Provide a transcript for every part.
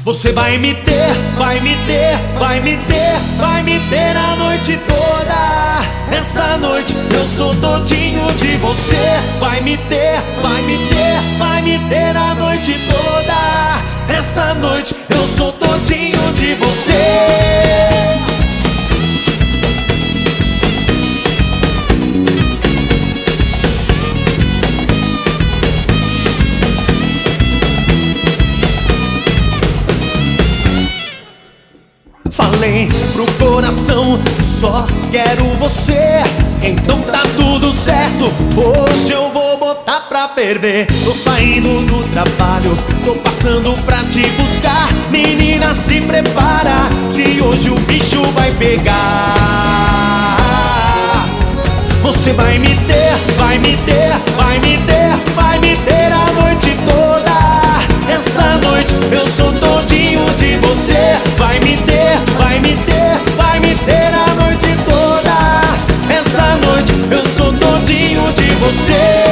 Você vai me ter, vai me ter, vai me ter, vai me ter a noite toda. Essa noite eu sou todinho de você. Vai me ter, vai me ter, vai me ter a noite toda. Essa noite eu sou todinho de você. Falei pro coração que só quero você. Então tá tudo certo, hoje eu vou botar pra ferver. Tô saindo do trabalho, tô passando pra te buscar. Menina, se prepara, que hoje o bicho vai pegar. Você vai me ter, vai me ter, vai me ter, vai me ter a noite toda. Essa noite eu sou todinho de você. Vai me ter, vai me ter, vai me ter a noite toda. Essa noite eu sou todinho de você.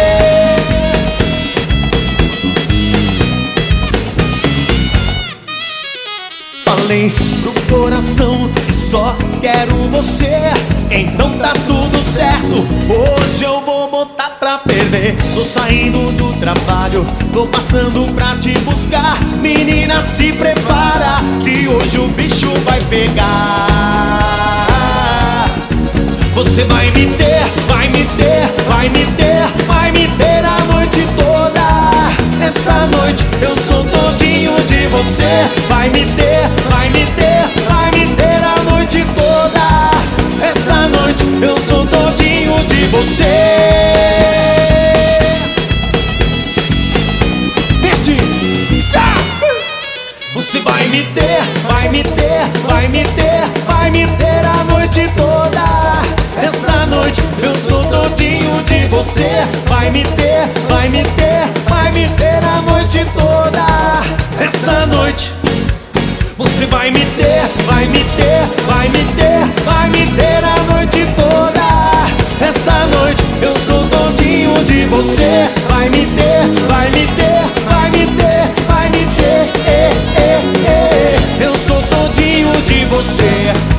Falei pro coração que só quero você. Então tá tudo certo, hoje eu vou botar pra ferver. Tô saindo do trabalho, tô passando pra te buscar. Menina, se prepara, que hoje o bicho vai pegar. Você vai me ter, vai me ter, vai me ter, vai me ter a noite toda. Essa noite eu sou todinho de você. Vai me ter, vai me ter, vai me ter a noite toda. Essa noite eu sou todinho de você. Você vai me ter, vai me ter, vai me ter, vai me ter a noite toda. Essa noite eu sou todinho de você. Vai me ter, vai me ter, vai me ter a noite toda. Essa noite você vai me ter, vai me ter, vai me ter, vai me ter a noite toda. Essa noite eu sou todinho de você. Vai me ter, vai me ter, vai me ter, vai me ter. Eu sou todinho de você.